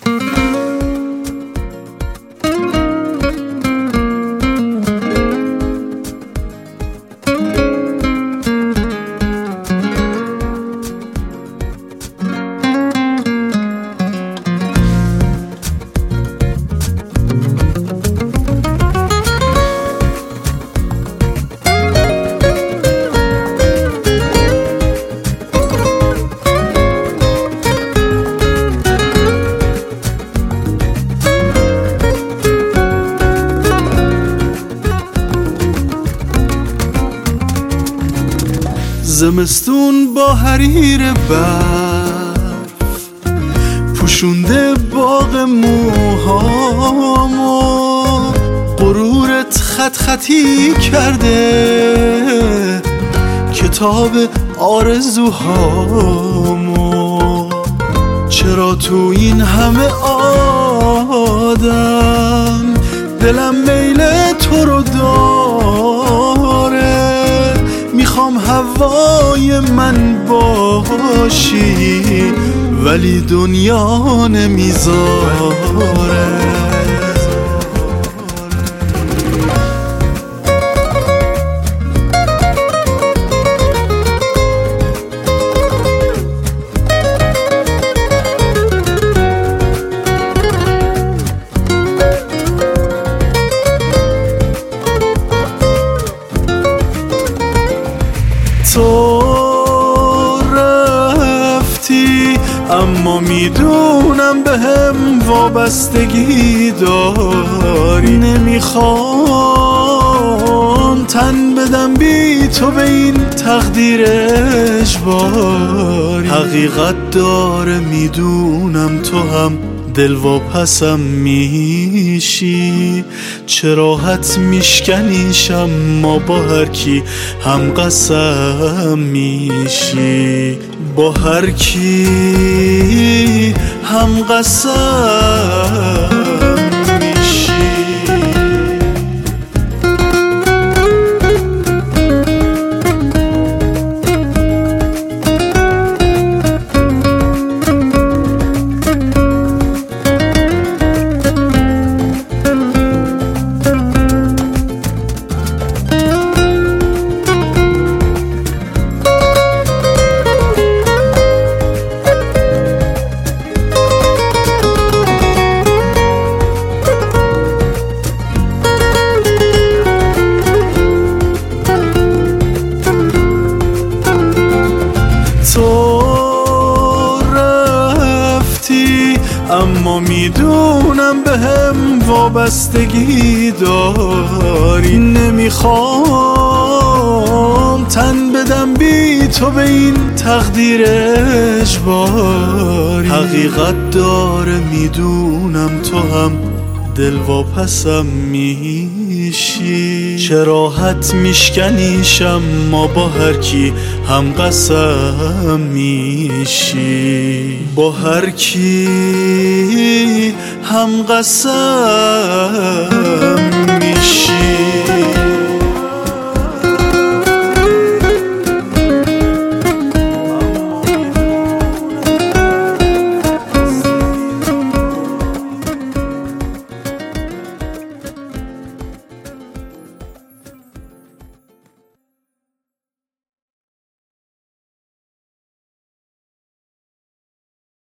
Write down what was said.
زمستون با حریر برف پوشونده باغ موهامو، غرورت خط خطی کرده کتاب آرزوهامو. چرا تو این همه آدم دلم میل تو رو داره، میخوام هوای من باشی ولی دنیا نمیذاره. تو رفتی اما میدونم بهم وابستگی داری، نمیخوام تن بدم بی تو به این تقدیر اجباری. حقیقت داره میدونم تو هم دلواپسم میشی، چرا حت میشکنیشم ما با هر کی هم قسم میشی، با هر کی هم قسم میشی. تو رفتی اما میدونم بهم وابستگی داری، نمیخوام تن بدم بی تو به این تقدیر اجباری. حقیقت داره میدونم تو هم دلواپسم میشی، چرا حت میشکنیشم ما با هر کی هم قسم میشی، با هر کی هم قسم میشی.